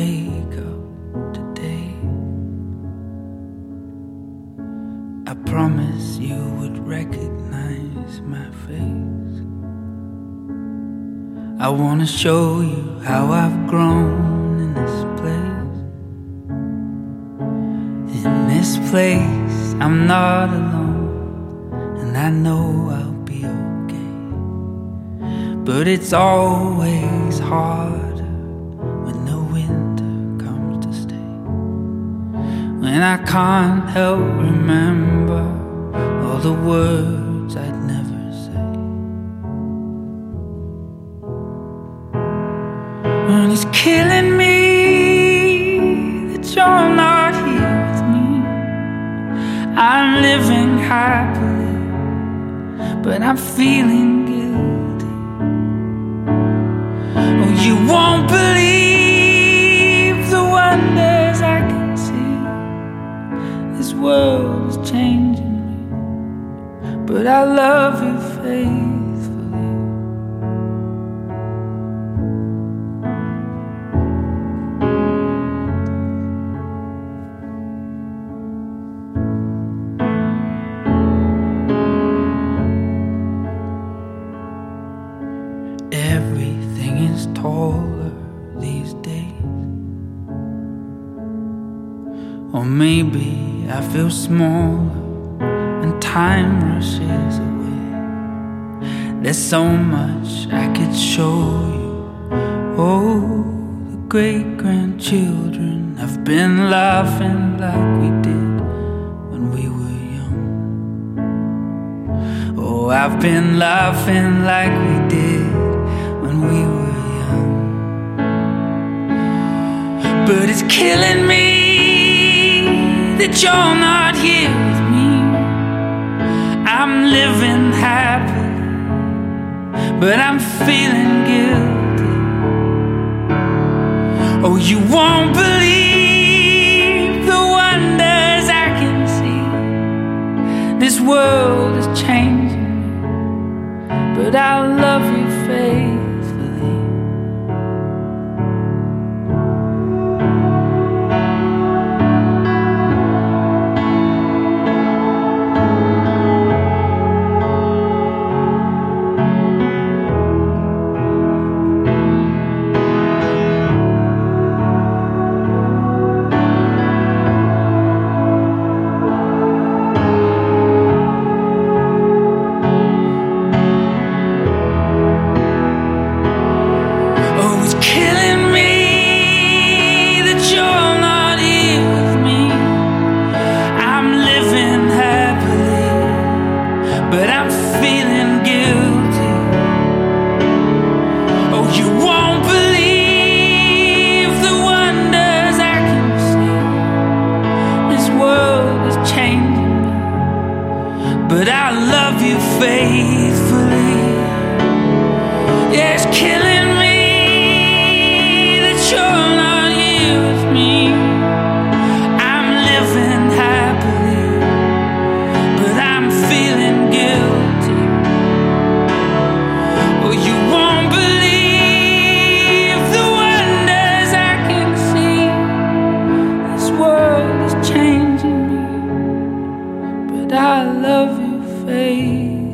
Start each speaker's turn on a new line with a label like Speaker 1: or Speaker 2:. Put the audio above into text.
Speaker 1: wake up today, I promise you would recognize my face. I wanna show you how I've grown in this place. In this place, I'm not alone, and I know I'll be okay. But it's always harder when the winter comes to stay, when I can't help remember all the words I'd never say. And it's killing me that you're not here with me. I'm living happily, but I'm feeling guilty. Oh, you won't believe the wonders I can see. This world is changing me, but I love you faithfully. Everything is taller these days, or maybe I feel smaller and time rushes away. There's so much I could show you. Oh, the great-grandchildren have been laughing like we did when we were young. Oh, I've been laughing like we did when we were young. But it's killing me that you're not here with me. I'm living happily, but I'm feeling guilty. Oh, you won't believe the wonders I can see. This world is changing me, but I'll love you faithfully. Killing me that you're not here with me. I'm living happily, but I'm feeling guilty. Oh, you won't believe the wonders I can see. This world is changing me, but I love you faithfully. Yeah, it's killing me. You're not here with me. I'm living happily, but I'm feeling guilty. Oh, you won't believe the wonders I can see. This world is changing me, but I love you faithfully.